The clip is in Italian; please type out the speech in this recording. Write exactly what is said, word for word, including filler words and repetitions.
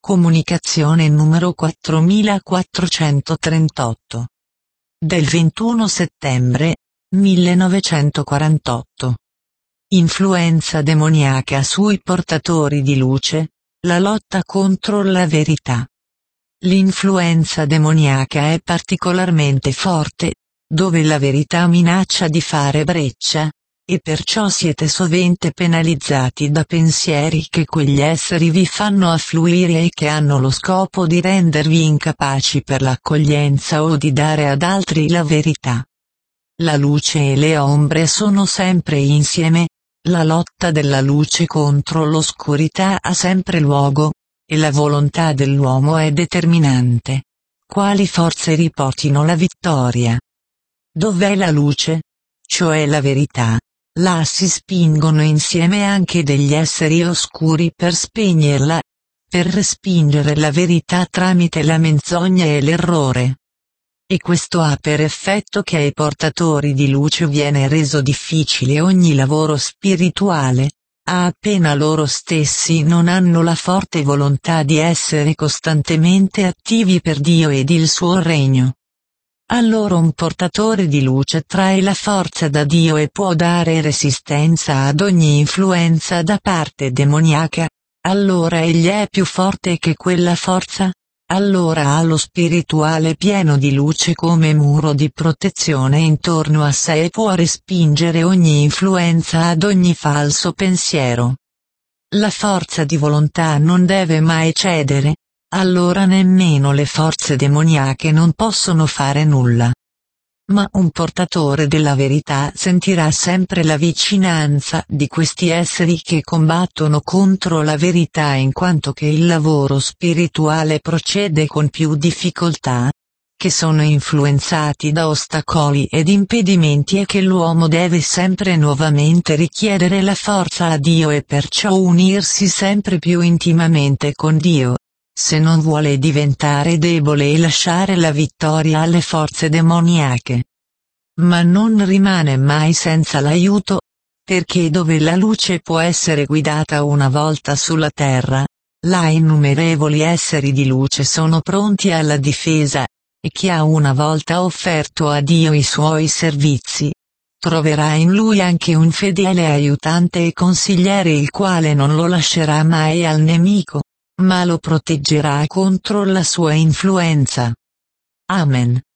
Comunicazione numero quattromilaquattrocentotrentotto. Del ventuno settembre millenovecentoquarantotto. Influenza demoniaca sui portatori di luce, la lotta contro la verità. L'influenza demoniaca è particolarmente forte, dove la verità minaccia di fare breccia, e perciò siete sovente penalizzati da pensieri che quegli esseri vi fanno affluire e che hanno lo scopo di rendervi incapaci per l'accoglienza o di dare ad altri la verità. La luce e le ombre sono sempre insieme, la lotta della luce contro l'oscurità ha sempre luogo, e la volontà dell'uomo è determinante. Quali forze riportino la vittoria? Dov'è la luce? Cioè la verità. Là si spingono insieme anche degli esseri oscuri per spegnerla, per respingere la verità tramite la menzogna e l'errore. E questo ha per effetto che ai portatori di luce viene reso difficile ogni lavoro spirituale, a appena loro stessi non hanno la forte volontà di essere costantemente attivi per Dio ed il suo regno. Allora un portatore di luce trae la forza da Dio e può dare resistenza ad ogni influenza da parte demoniaca. Allora egli è più forte che quella forza, allora ha lo spirituale pieno di luce come muro di protezione intorno a sé e può respingere ogni influenza ad ogni falso pensiero. La forza di volontà non deve mai cedere. Allora nemmeno le forze demoniache non possono fare nulla. Ma un portatore della verità sentirà sempre la vicinanza di questi esseri che combattono contro la verità in quanto che il lavoro spirituale procede con più difficoltà, che sono influenzati da ostacoli ed impedimenti e che l'uomo deve sempre nuovamente richiedere la forza a Dio e perciò unirsi sempre più intimamente con Dio, se non vuole diventare debole e lasciare la vittoria alle forze demoniache. Ma non rimane mai senza l'aiuto, perché dove la luce può essere guidata una volta sulla terra, là innumerevoli esseri di luce sono pronti alla difesa, e chi ha una volta offerto a Dio i suoi servizi, troverà in lui anche un fedele aiutante e consigliere il quale non lo lascerà mai al nemico, ma lo proteggerà contro la sua influenza. Amen.